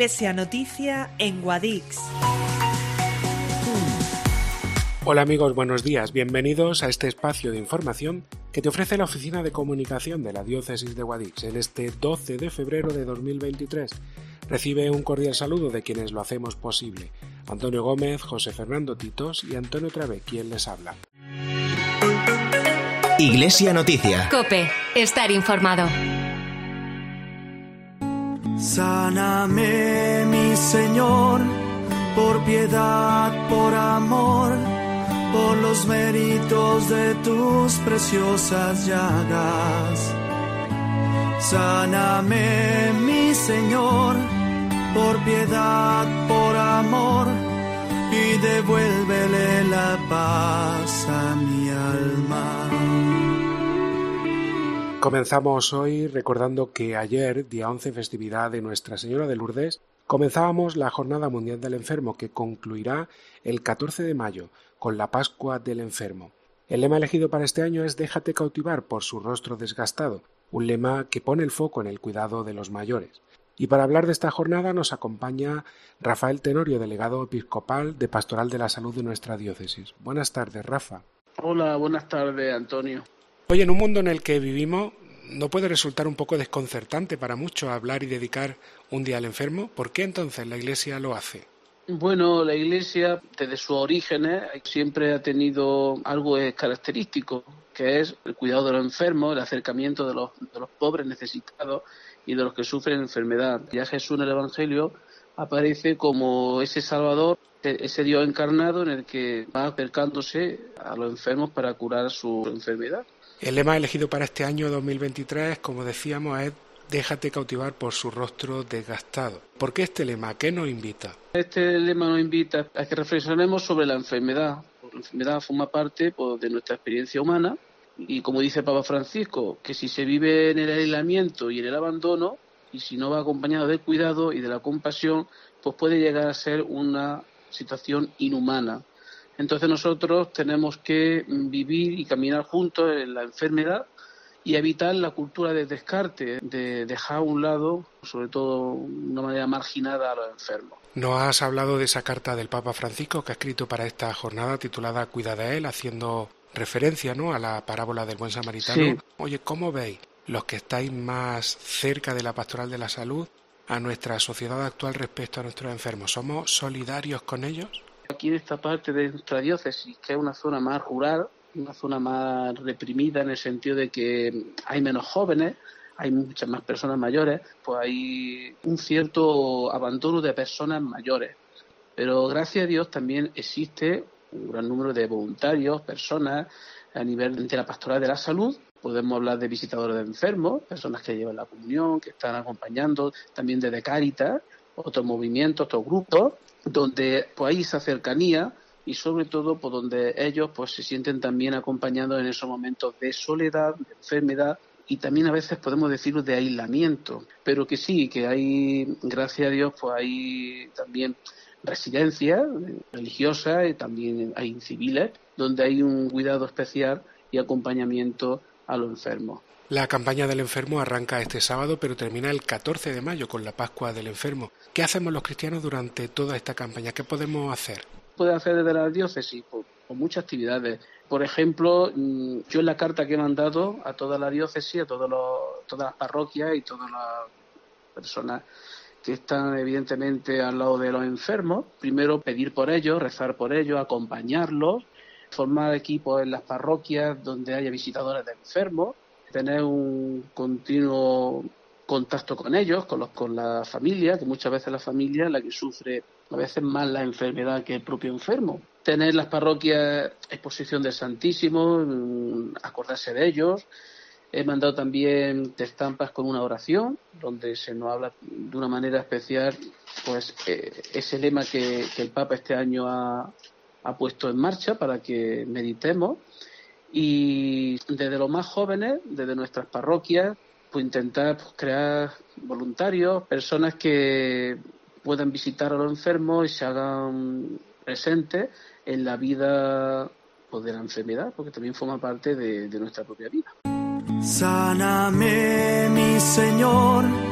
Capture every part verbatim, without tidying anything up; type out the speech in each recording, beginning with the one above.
Iglesia Noticia en Guadix. Hola amigos, buenos días. Bienvenidos a este espacio de información que te ofrece la Oficina de Comunicación de la Diócesis de Guadix en este doce de febrero de dos mil veintitrés. Recibe un cordial saludo de quienes lo hacemos posible. Antonio Gómez, José Fernando Titos y Antonio Travé, quien les habla. Iglesia Noticia. COPE. Estar informado. Sáname, mi Señor, por piedad, por amor, por los méritos de tus preciosas llagas. Sáname, mi Señor, por piedad, por amor, y devuélvele la paz a mi alma. Comenzamos hoy recordando que ayer, día once, festividad de Nuestra Señora de Lourdes, comenzábamos la Jornada Mundial del Enfermo, que concluirá el catorce de mayo con la Pascua del Enfermo. El lema elegido para este año es «Déjate cautivar por su rostro desgastado», un lema que pone el foco en el cuidado de los mayores. Y para hablar de esta jornada nos acompaña Rafael Tenorio, delegado episcopal de Pastoral de la Salud de nuestra diócesis. Buenas tardes, Rafa. Hola, buenas tardes, Antonio. Hoy, en un mundo en el que vivimos, ¿no puede resultar un poco desconcertante para muchos hablar y dedicar un día al enfermo? ¿Por qué entonces la Iglesia lo hace? Bueno, la Iglesia, desde sus orígenes, siempre ha tenido algo característico, que es el cuidado de los enfermos, el acercamiento de los, de los pobres necesitados y de los que sufren enfermedad. Ya Jesús en el Evangelio aparece como ese Salvador, ese Dios encarnado en el que va acercándose a los enfermos para curar su enfermedad. El lema elegido para este año dos mil veintitrés, como decíamos, es «Déjate cautivar por su rostro desgastado». ¿Por qué este lema? ¿A qué nos invita? Este lema nos invita a que reflexionemos sobre la enfermedad. La enfermedad forma parte pues, de nuestra experiencia humana y, como dice Papa Francisco, que si se vive en el aislamiento y en el abandono, y si no va acompañado del cuidado y de la compasión, pues puede llegar a ser una situación inhumana. Entonces nosotros tenemos que vivir y caminar juntos en la enfermedad y evitar la cultura del descarte, de dejar a un lado, sobre todo de una manera marginada, a los enfermos. Nos has hablado de esa carta del Papa Francisco que ha escrito para esta jornada titulada «Cuida de él», haciendo referencia, ¿no?, a la parábola del buen samaritano. Sí. Oye, ¿cómo veis, los que estáis más cerca de la pastoral de la salud, a nuestra sociedad actual respecto a nuestros enfermos? ¿Somos solidarios con ellos? Aquí en esta parte de nuestra diócesis, que es una zona más rural, una zona más reprimida en el sentido de que hay menos jóvenes, hay muchas más personas mayores, pues hay un cierto abandono de personas mayores. Pero gracias a Dios también existe un gran número de voluntarios, personas a nivel de la pastoral de la salud. Podemos hablar de visitadores de enfermos, personas que llevan la comunión, que están acompañando, también desde Cáritas, otros movimientos, otros grupos, donde pues hay esa cercanía y sobre todo pues donde ellos pues se sienten también acompañados en esos momentos de soledad, de enfermedad y también a veces podemos decirlo de aislamiento, pero que sí, que hay, gracias a Dios, pues hay también residencias religiosas y también hay civiles donde hay un cuidado especial y acompañamiento a los enfermos. La campaña del enfermo arranca este sábado, pero termina el catorce de mayo con la Pascua del Enfermo. ¿Qué hacemos los cristianos durante toda esta campaña? ¿Qué podemos hacer? Puede hacer desde la diócesis pues, pues muchas actividades. Por ejemplo, yo en la carta que he mandado a toda la diócesis, a todos los, todas las parroquias y todas las personas que están evidentemente al lado de los enfermos, primero pedir por ellos, rezar por ellos, acompañarlos, formar equipos en las parroquias donde haya visitadores de enfermos, tener un continuo contacto con ellos, con los con la familia, que muchas veces la familia es la que sufre a veces más la enfermedad que el propio enfermo. Tener las parroquias exposición del Santísimo, acordarse de ellos. He mandado también estampas con una oración, donde se nos habla de una manera especial pues eh, ese lema que, que el Papa este año ha, ha puesto en marcha para que meditemos. Y desde los más jóvenes, desde nuestras parroquias, pues intentar pues, crear voluntarios, personas que puedan visitar a los enfermos y se hagan presentes en la vida pues, de la enfermedad, porque también forma parte de, de nuestra propia vida. Sáname, mi Señor,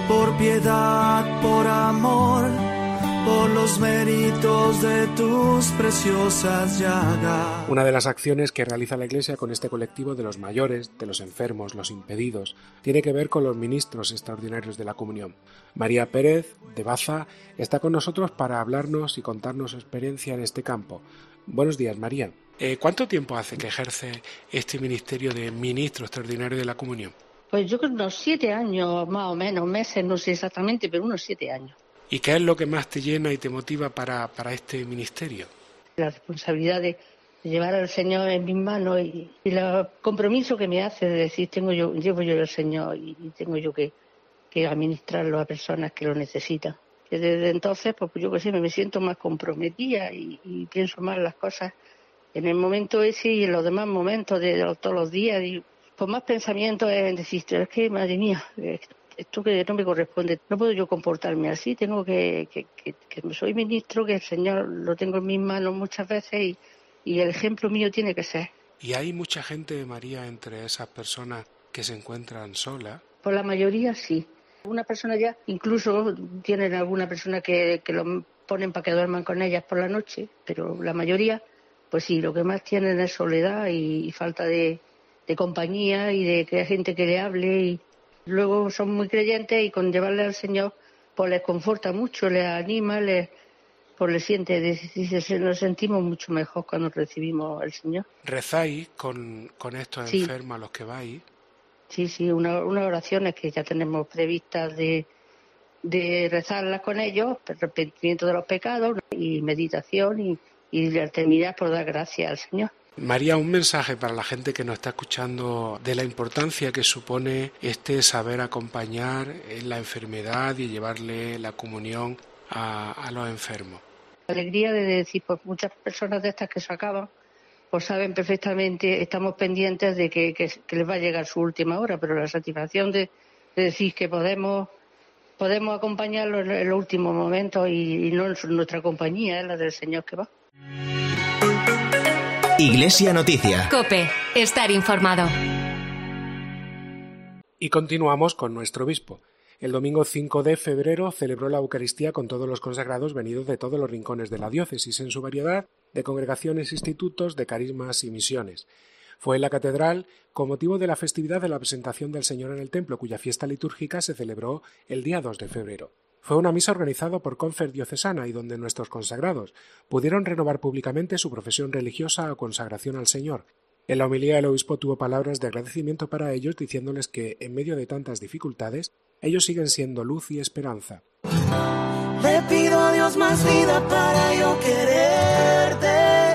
por piedad, por amor, por los méritos de tus preciosas llagas. Una de las acciones que realiza la Iglesia con este colectivo de los mayores, de los enfermos, los impedidos, tiene que ver con los ministros extraordinarios de la comunión. María Pérez, de Baza, está con nosotros para hablarnos y contarnos su experiencia en este campo. Buenos días, María. Eh, ¿Cuánto tiempo hace que ejerce este ministerio de ministro extraordinario de la comunión? Pues yo creo unos siete años, más o menos, meses, no sé exactamente, pero unos siete años. ¿Y qué es lo que más te llena y te motiva para, para este ministerio? La responsabilidad de, de llevar al Señor en mis manos y, y el compromiso que me hace de decir, tengo yo, llevo yo al Señor y, y tengo yo que, que administrarlo a personas que lo necesitan. Que desde entonces, pues yo que sé, me siento más comprometida y, y pienso más las cosas en el momento ese y en los demás momentos de, de todos los días. Y con más pensamientos en decir, es que, madre mía, esto que no me corresponde, no puedo yo comportarme así, tengo que, que, que, que soy ministro, que el Señor lo tengo en mis manos muchas veces y, y el ejemplo mío tiene que ser. ¿Y hay mucha gente, María, entre esas personas que se encuentran solas? Por la mayoría sí. Una persona ya, incluso tienen alguna persona que, que lo ponen para que duerman con ellas por la noche, pero la mayoría, pues sí, lo que más tienen es soledad y, y falta de, de compañía y de que haya gente que le hable y luego son muy creyentes y con llevarle al Señor pues les conforta mucho, les anima, les, pues les siente, dice, nos sentimos mucho mejor cuando recibimos al Señor. ¿Rezáis con, con estos sí. enfermos a los que vais? Sí, sí, unas una oraciones que ya tenemos previstas de, de rezarlas con ellos, arrepentimiento de los pecados y meditación y, y la terminar por dar gracias al Señor. María, un mensaje para la gente que nos está escuchando de la importancia que supone este saber acompañar en la enfermedad y llevarle la comunión a, a los enfermos. La alegría de decir, pues muchas personas de estas que se acaban, pues saben perfectamente, estamos pendientes de que, que, que les va a llegar su última hora, pero la satisfacción de, de decir que podemos podemos acompañarlos en los últimos momentos y, y no en nuestra compañía, es la del Señor que va. Iglesia Noticia. COPE. Estar informado. Y continuamos con nuestro obispo. El domingo cinco de febrero celebró la Eucaristía con todos los consagrados venidos de todos los rincones de la diócesis en su variedad de congregaciones, institutos, de carismas y misiones. Fue en la catedral con motivo de la festividad de la presentación del Señor en el templo, cuya fiesta litúrgica se celebró el día dos de febrero. Fue una misa organizada por Confer Diocesana y donde nuestros consagrados pudieron renovar públicamente su profesión religiosa o consagración al Señor. En la homilía el obispo tuvo palabras de agradecimiento para ellos, diciéndoles que, en medio de tantas dificultades, ellos siguen siendo luz y esperanza. Le pido a Dios más vida para yo quererte.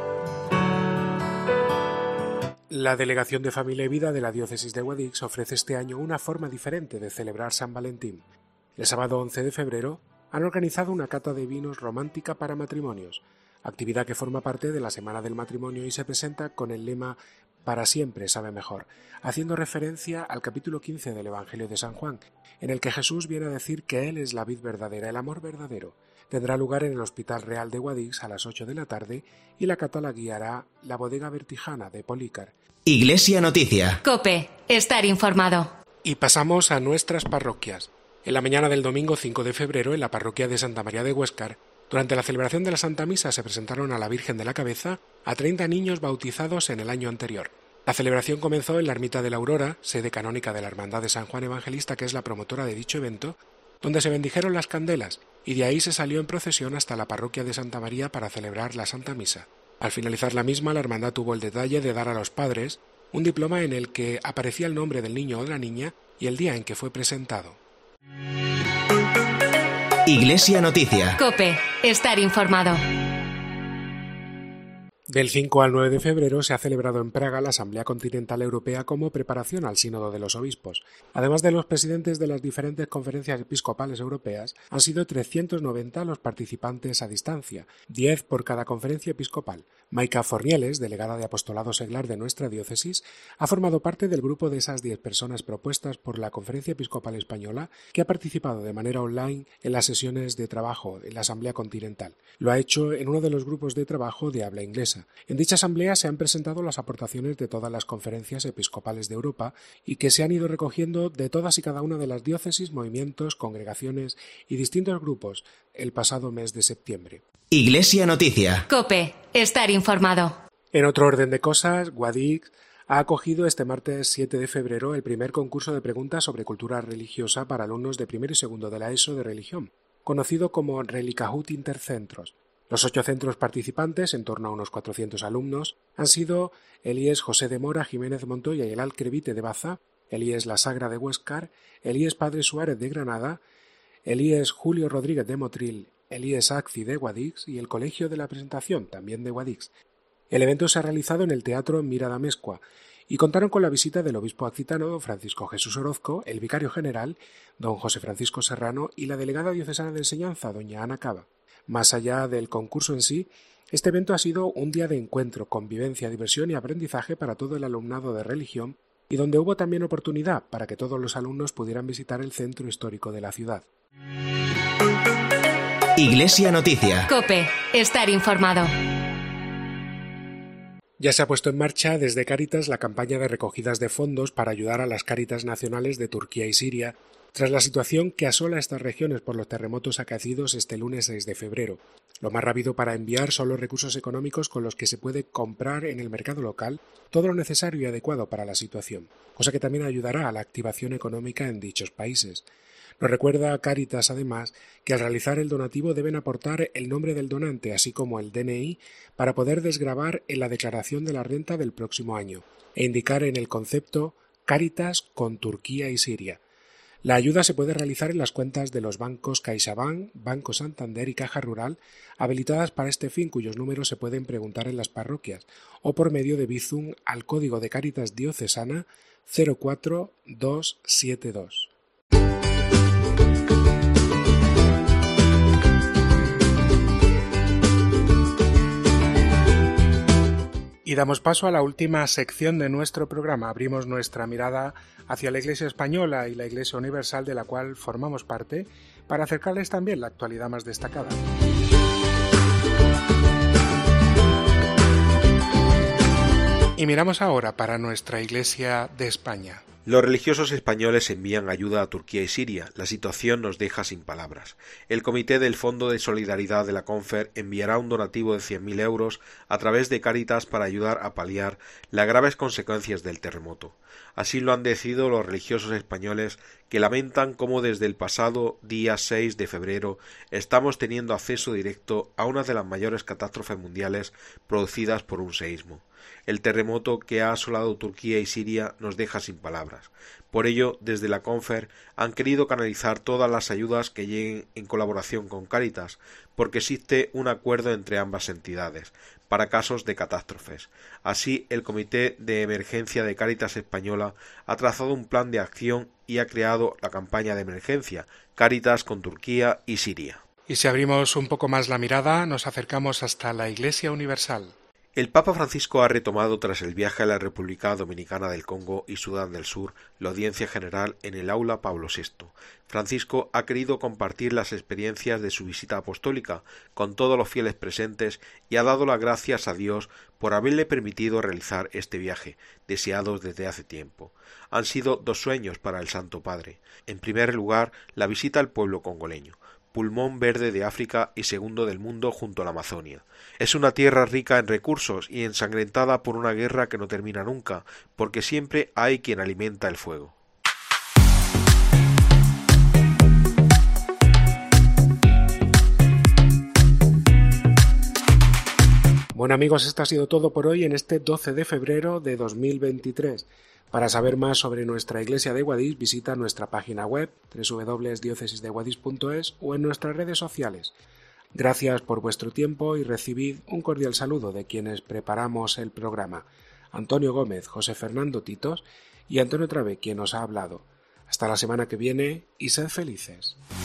La Delegación de Familia y Vida de la Diócesis de Guadix ofrece este año una forma diferente de celebrar San Valentín. El sábado once de febrero han organizado una cata de vinos romántica para matrimonios, actividad que forma parte de la Semana del Matrimonio y se presenta con el lema «Para siempre sabe mejor», haciendo referencia al capítulo quince del Evangelio de San Juan, en el que Jesús viene a decir que Él es la vid verdadera, el amor verdadero. Tendrá lugar en el Hospital Real de Guadix a las ocho de la tarde y la cata la guiará la Bodega Vertijana de Polícar. Iglesia Noticia. COPE. Estar informado. Y pasamos a nuestras parroquias. En la mañana del domingo cinco de febrero, en la parroquia de Santa María de Huéscar, durante la celebración de la Santa Misa se presentaron a la Virgen de la Cabeza a treinta niños bautizados en el año anterior. La celebración comenzó en la Ermita de la Aurora, sede canónica de la Hermandad de San Juan Evangelista, que es la promotora de dicho evento, donde se bendijeron las candelas, y de ahí se salió en procesión hasta la parroquia de Santa María para celebrar la Santa Misa. Al finalizar la misma, la Hermandad tuvo el detalle de dar a los padres un diploma en el que aparecía el nombre del niño o de la niña y el día en que fue presentado. Iglesia Noticia. COPE. Estar informado. Del cinco al nueve de febrero se ha celebrado en Praga la Asamblea Continental Europea como preparación al Sínodo de los Obispos. Además de los presidentes de las diferentes conferencias episcopales europeas, han sido trescientos noventa los participantes a distancia, diez por cada conferencia episcopal. Maica Fornieles, delegada de Apostolado Seglar de nuestra diócesis, ha formado parte del grupo de esas diez personas propuestas por la Conferencia Episcopal Española, que ha participado de manera online en las sesiones de trabajo en la Asamblea Continental. Lo ha hecho en uno de los grupos de trabajo de habla inglesa, Mesa. En dicha asamblea se han presentado las aportaciones de todas las conferencias episcopales de Europa y que se han ido recogiendo de todas y cada una de las diócesis, movimientos, congregaciones y distintos grupos el pasado mes de septiembre. Iglesia Noticia. COPE. Estar informado. En otro orden de cosas, Guadix ha acogido este martes siete de febrero el primer concurso de preguntas sobre cultura religiosa para alumnos de primero y segundo de la ESO de religión, conocido como Relicahut Intercentros. Los ocho centros participantes, en torno a unos cuatrocientos alumnos, han sido el I E S José de Mora, Jiménez Montoya y el Alcrevite de Baza, el I E S La Sagra de Huéscar, el I E S Padre Suárez de Granada, el I E S Julio Rodríguez de Motril, el I E S Acci de Guadix y el Colegio de la Presentación, también de Guadix. El evento se ha realizado en el Teatro Mira d'Amezcua y contaron con la visita del obispo accitano don Francisco Jesús Orozco, el vicario general don José Francisco Serrano y la delegada diocesana de enseñanza doña Ana Cava. Más allá del concurso en sí, este evento ha sido un día de encuentro, convivencia, diversión y aprendizaje para todo el alumnado de religión y donde hubo también oportunidad para que todos los alumnos pudieran visitar el centro histórico de la ciudad. Iglesia Noticia. COPE. Estar informado. Ya se ha puesto en marcha desde Cáritas la campaña de recogidas de fondos para ayudar a las Cáritas nacionales de Turquía y Siria tras la situación que asola estas regiones por los terremotos acaecidos este lunes seis de febrero. Lo más rápido para enviar son los recursos económicos con los que se puede comprar en el mercado local todo lo necesario y adecuado para la situación, cosa que también ayudará a la activación económica en dichos países. Nos recuerda Cáritas, además, que al realizar el donativo deben aportar el nombre del donante, así como el D N I, para poder desgravar en la declaración de la renta del próximo año, e indicar en el concepto Cáritas con Turquía y Siria. La ayuda se puede realizar en las cuentas de los bancos CaixaBank, Banco Santander y Caja Rural, habilitadas para este fin, cuyos números se pueden preguntar en las parroquias, o por medio de Bizum al código de Cáritas Diocesana cero cuatro dos siete dos. Y damos paso a la última sección de nuestro programa. Abrimos nuestra mirada hacia la Iglesia española y la Iglesia universal de la cual formamos parte para acercarles también la actualidad más destacada. Y miramos ahora para nuestra Iglesia de España. Los religiosos españoles envían ayuda a Turquía y Siria. La situación nos deja sin palabras. El Comité del Fondo de Solidaridad de la Confer enviará un donativo de cien mil euros a través de Cáritas para ayudar a paliar las graves consecuencias del terremoto. Así lo han decidido los religiosos españoles, que lamentan cómo desde el pasado día seis de febrero estamos teniendo acceso directo a una de las mayores catástrofes mundiales producidas por un seísmo. El terremoto que ha asolado Turquía y Siria nos deja sin palabras. Por ello, desde la Confer han querido canalizar todas las ayudas que lleguen en colaboración con Cáritas, porque existe un acuerdo entre ambas entidades para casos de catástrofes. Así, el Comité de Emergencia de Cáritas Española ha trazado un plan de acción y ha creado la campaña de emergencia Cáritas con Turquía y Siria. Y si abrimos un poco más la mirada, nos acercamos hasta la Iglesia Universal. El Papa Francisco ha retomado tras el viaje a la República Dominicana del Congo y Sudán del Sur la audiencia general en el aula Pablo sexto. Francisco ha querido compartir las experiencias de su visita apostólica con todos los fieles presentes y ha dado las gracias a Dios por haberle permitido realizar este viaje, deseado desde hace tiempo. Han sido dos sueños para el Santo Padre. En primer lugar, la visita al pueblo congoleño, pulmón verde de África y segundo del mundo junto a la Amazonia. Es una tierra rica en recursos y ensangrentada por una guerra que no termina nunca, porque siempre hay quien alimenta el fuego. Bueno amigos, esto ha sido todo por hoy en este doce de febrero de dos mil veintitrés. Para saber más sobre nuestra iglesia de Guadix, visita nuestra página web doble u doble u doble u punto diócesis de guadix punto es o en nuestras redes sociales. Gracias por vuestro tiempo y recibid un cordial saludo de quienes preparamos el programa. Antonio Gómez, José Fernando Titos y Antonio Trave, quien os ha hablado. Hasta la semana que viene y sed felices.